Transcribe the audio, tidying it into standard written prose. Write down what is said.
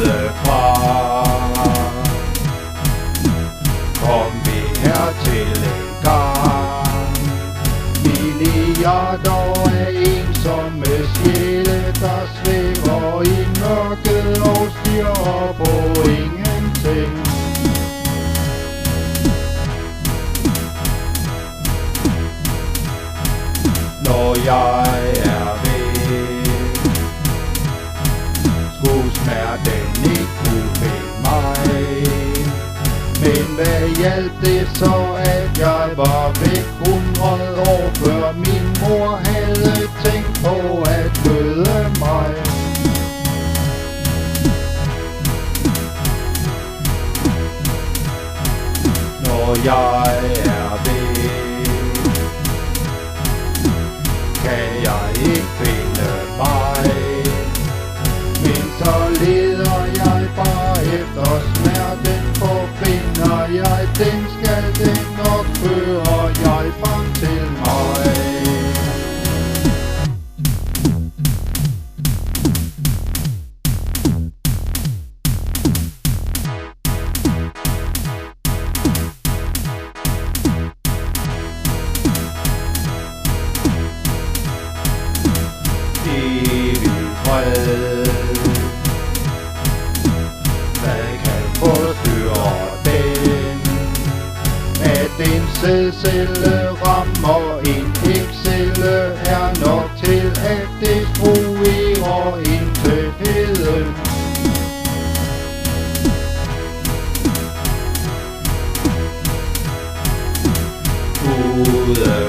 udefra. Kom vi her til en gang, milliarder af ensomme sjæle, der svæver i mørket og stirrer på ingenting. Når jeg er væk, skulle smerten ikke kunne finde mig. Men hvad hjalp det så, at jeg var væk 100 år, før min mor havde tænkt på at føde mig? Når jeg er væk, kan jeg ikke finde mig, men så leder jeg bare efter smerten, for finder jeg den, skal den nok føre jeg frem til mig. Evig fred, hvad kan forstyrre den? At en sædcelle rammer en ægcelle er nok til at destruere intetheden. Udefra